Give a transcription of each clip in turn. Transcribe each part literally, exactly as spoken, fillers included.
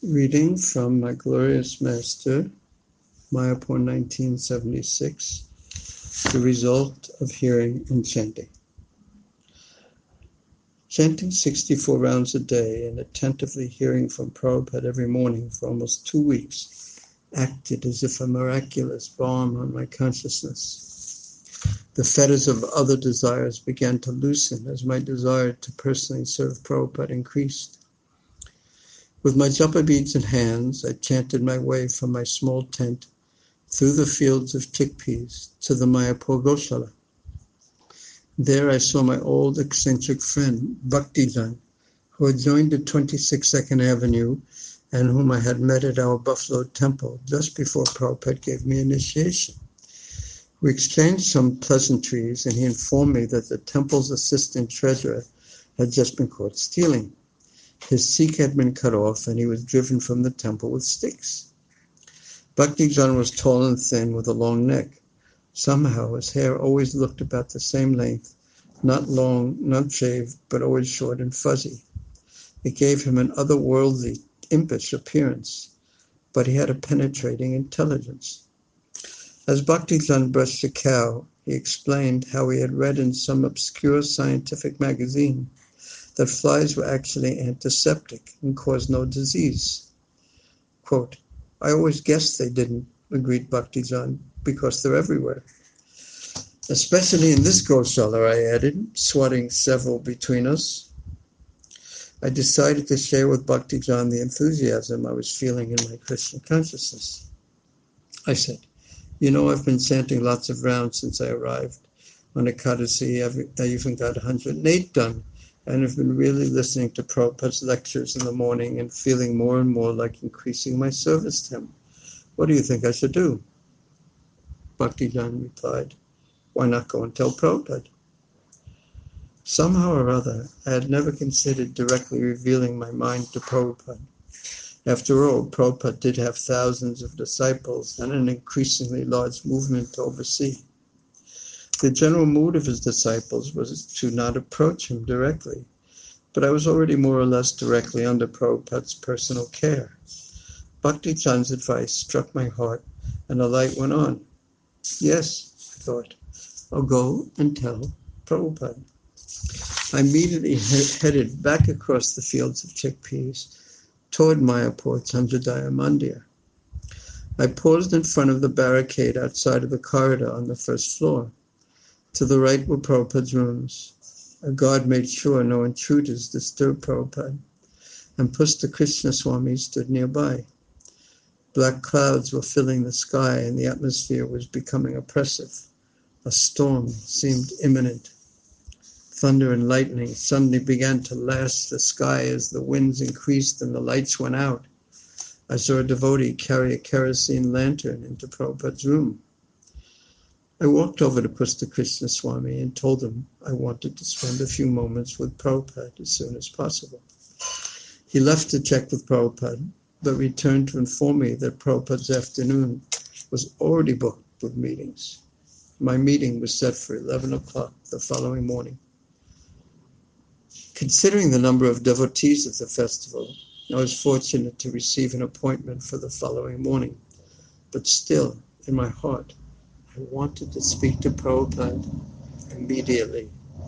Reading from My Glorious Master, Mayapur nineteen seventy-six, The Result of Hearing and Chanting. Chanting sixty-four rounds a day and attentively hearing from Prabhupada every morning for almost two weeks acted as if a miraculous balm on my consciousness. The fetters of other desires began to loosen as my desire to personally serve Prabhupada increased. With my japa beads in hands, I chanted my way from my small tent through the fields of chickpeas to the Mayapur Goshala. There I saw my old eccentric friend, Bhaktijan, who had joined at twenty-six second Avenue and whom I had met at our Buffalo temple just before Prabhupada gave me initiation. We exchanged some pleasantries and he informed me that the temple's assistant treasurer had just been caught stealing. His seek had been cut off and he was driven from the temple with sticks. Bhaktijan was tall and thin with a long neck. Somehow his hair always looked about the same length, not long, not shaved, but always short and fuzzy. It gave him an otherworldly, impish appearance, but he had a penetrating intelligence. As Bhaktijan brushed a cow, he explained how he had read in some obscure scientific magazine that flies were actually antiseptic and caused no disease. Quote, I always guessed they didn't, agreed Bhaktijan, because they're everywhere. Especially in this Goshala, I added, swatting several between us. I decided to share with Bhaktijan the enthusiasm I was feeling in my Krishna consciousness. I said, you know, I've been chanting lots of rounds since I arrived. On Ekadasi, I even got one hundred eight done, and have been really listening to Prabhupada's lectures in the morning and feeling more and more like increasing my service to him. What do you think I should do? Bhaktijan replied, why not go and tell Prabhupada? Somehow or other, I had never considered directly revealing my mind to Prabhupada. After all, Prabhupada did have thousands of disciples and an increasingly large movement to oversee. The general mood of his disciples was to not approach him directly, but I was already more or less directly under Prabhupada's personal care. Bhaktijan's advice struck my heart, and a light went on. Yes, I thought, I'll go and tell Prabhupada. I immediately he- headed back across the fields of chickpeas toward Mayapur Chandrodaya Mandir. I paused in front of the barricade outside of the corridor on the first floor. To the right were Prabhupada's rooms. A guard made sure no intruders disturbed Prabhupada, and Pusta Krishna Swami stood nearby. Black clouds were filling the sky, and the atmosphere was becoming oppressive. A storm seemed imminent. Thunder and lightning suddenly began to lash the sky as the winds increased and the lights went out. I saw a devotee carry a kerosene lantern into Prabhupada's room. I walked over to Pusta Krishna Swami and told him I wanted to spend a few moments with Prabhupada as soon as possible. He left to check with Prabhupada, but returned to inform me that Prabhupada's afternoon was already booked with meetings. My meeting was set for eleven o'clock the following morning. Considering the number of devotees at the festival, I was fortunate to receive an appointment for the following morning, but still, in my heart, I wanted to speak to Prabhupada immediately.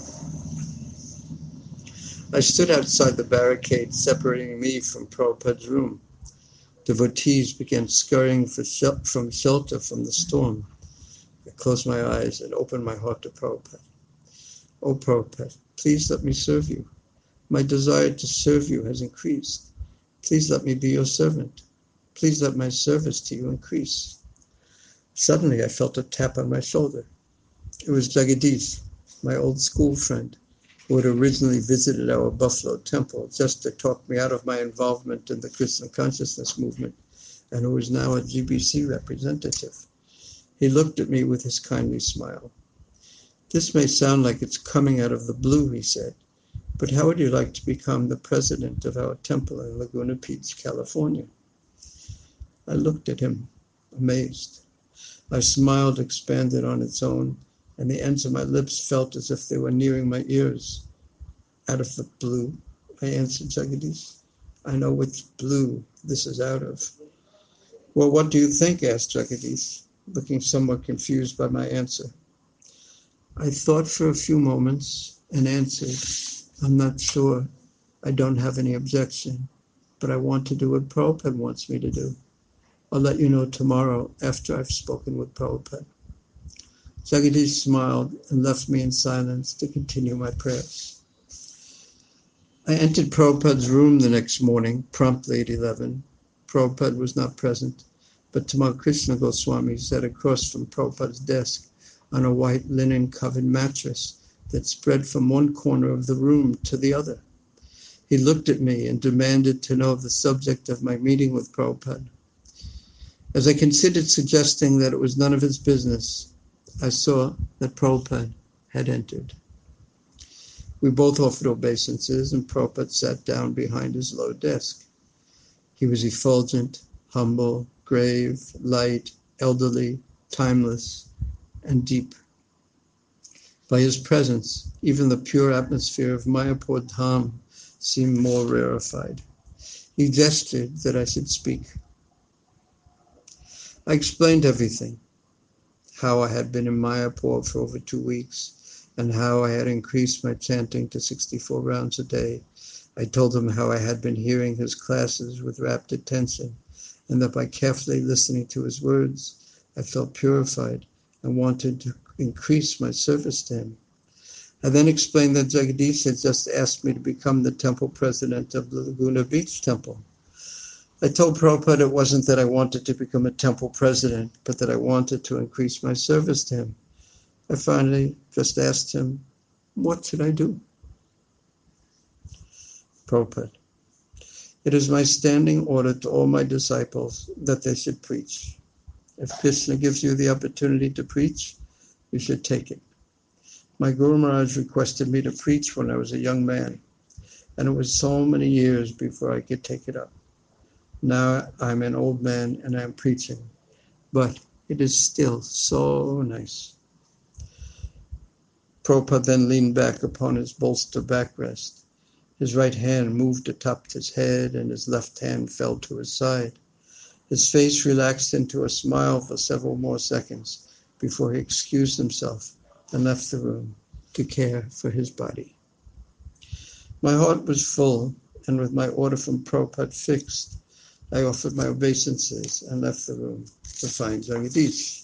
I stood outside the barricade separating me from Prabhupada's room. Devotees began scurrying for shel- from shelter from the storm. I closed my eyes and opened my heart to Prabhupada. Oh Prabhupada, please let me serve you. My desire to serve you has increased. Please let me be your servant. Please let my service to you increase. Suddenly I felt a tap on my shoulder. It was Jagadish, my old school friend, who had originally visited our Buffalo temple just to talk me out of my involvement in the Krishna consciousness movement, and who is now a G B C representative. He looked at me with his kindly smile. This may sound like it's coming out of the blue, he said, but how would you like to become the president of our temple in Laguna Beach, California? I looked at him, amazed. My smile expanded on its own, and the ends of my lips felt as if they were nearing my ears. Out of the blue, I answered Jagadish. I know which blue this is out of. Well, what do you think? Asked Jagadish, looking somewhat confused by my answer. I thought for a few moments and answered, I'm not sure. I don't have any objection, but I want to do what Prabhupada wants me to do. I'll let you know tomorrow after I've spoken with Prabhupada. Jagadish smiled and left me in silence to continue my prayers. I entered Prabhupada's room the next morning, promptly at eleven. Prabhupada was not present, but Tamal Krishna Goswami sat across from Prabhupada's desk on a white linen-covered mattress that spread from one corner of the room to the other. He looked at me and demanded to know the subject of my meeting with Prabhupada. As I considered suggesting that it was none of his business, I saw that Prabhupada had entered. We both offered obeisances, and Prabhupada sat down behind his low desk. He was effulgent, humble, grave, light, elderly, timeless, and deep. By his presence, even the pure atmosphere of Mayapur Dham seemed more rarefied. He gestured that I should speak. I explained everything, how I had been in Mayapur for over two weeks, and how I had increased my chanting to sixty-four rounds a day. I told him how I had been hearing his classes with rapt attention, and that by carefully listening to his words, I felt purified and wanted to increase my service to him. I then explained that Jagadish had just asked me to become the temple president of the Laguna Beach Temple. I told Prabhupada it wasn't that I wanted to become a temple president, but that I wanted to increase my service to him. I finally just asked him, what should I do? Prabhupada, it is my standing order to all my disciples that they should preach. If Krishna gives you the opportunity to preach, you should take it. My Guru Maharaj requested me to preach when I was a young man, and it was so many years before I could take it up. Now I'm an old man and I'm preaching, but it is still so nice. Prabhupada then leaned back upon his bolster backrest. His right hand moved atop his head and his left hand fell to his side. His face relaxed into a smile for several more seconds before he excused himself and left the room to care for his body. My heart was full, and with my order from Prabhupada fixed, I offered my obeisances and left the room to find Jagadish.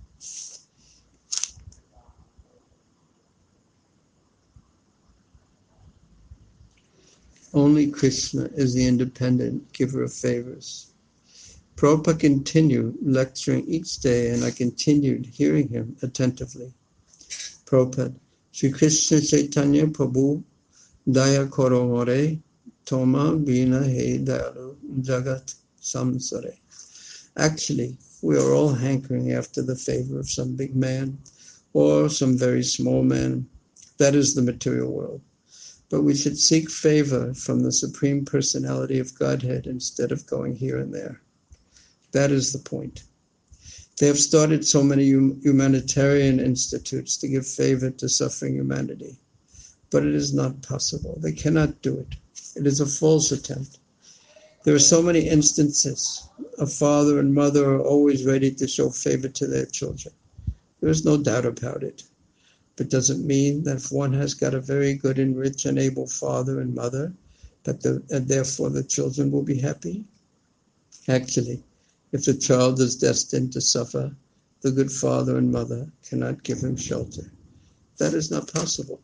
Only Krishna is the independent giver of favors. Prabhupada continued lecturing each day, and I continued hearing him attentively. Prabhupada, Sri Krishna Chaitanya Prabhu Daya Koro More Toma Bina He Dayalu Jagat Samsare. Actually, we are all hankering after the favor of some big man or some very small man. That is the material world. But we should seek favor from the Supreme Personality of Godhead instead of going here and there. That is the point. They have started so many humanitarian institutes to give favor to suffering humanity. But it is not possible. They cannot do it. It is a false attempt. There are so many instances. A father and mother are always ready to show favor to their children. There is no doubt about it. But does it mean that if one has got a very good and rich and able father and mother, that the, and therefore the children will be happy? Actually, if the child is destined to suffer, the good father and mother cannot give him shelter. That is not possible.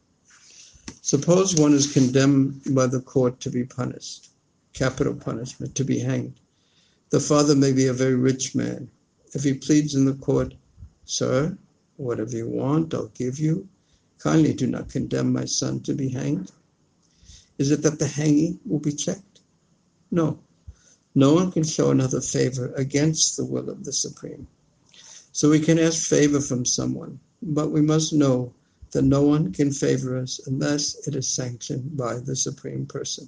Suppose one is condemned by the court to be punished, capital punishment, to be hanged. The father may be a very rich man. If he pleads in the court, "Sir, whatever you want, I'll give you. Kindly do not condemn my son to be hanged." Is it that the hanging will be checked? No. No one can show another favor against the will of the Supreme. So we can ask favor from someone, but we must know that no one can favor us unless it is sanctioned by the Supreme Person.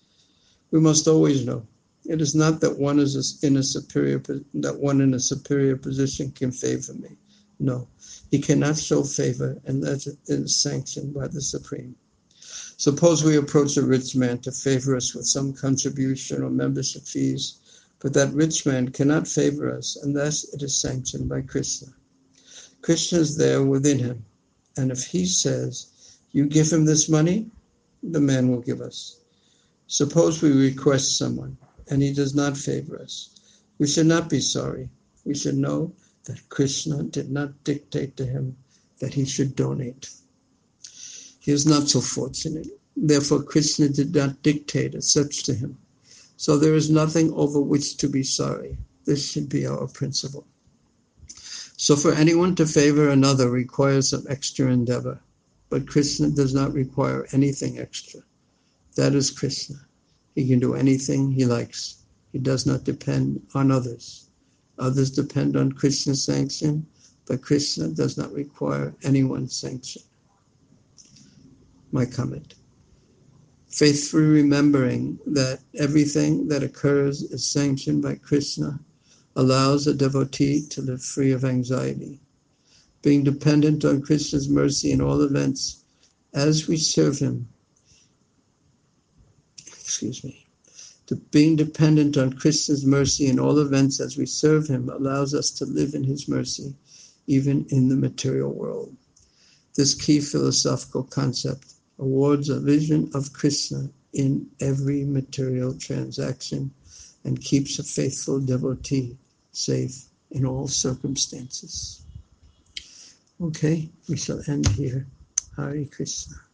We must always know it is not that one is in a superior that one in a superior position can favor me. No, he cannot show favor unless it is sanctioned by the Supreme. Suppose we approach a rich man to favor us with some contribution or membership fees, but that rich man cannot favor us unless it is sanctioned by Krishna. Krishna is there within him, and if he says, you give him this money, the man will give us. Suppose we request someone, and he does not favor us. We should not be sorry. We should know that Krishna did not dictate to him that he should donate. He is not so fortunate. Therefore, Krishna did not dictate as such to him. So there is nothing over which to be sorry. This should be our principle. So for anyone to favor another requires some extra endeavor, but Krishna does not require anything extra. That is Krishna. He can do anything he likes. He does not depend on others. Others depend on Krishna's sanction, but Krishna does not require anyone's sanction. My comment. Faithfully remembering that everything that occurs is sanctioned by Krishna allows a devotee to live free of anxiety. Being dependent on Krishna's mercy in all events as we serve him, excuse me, to being dependent on Krishna's mercy in all events as we serve him allows us to live in his mercy, even in the material world. This key philosophical concept awards a vision of Krishna in every material transaction and keeps a faithful devotee safe in all circumstances. Okay, we shall end here. Hare Krishna.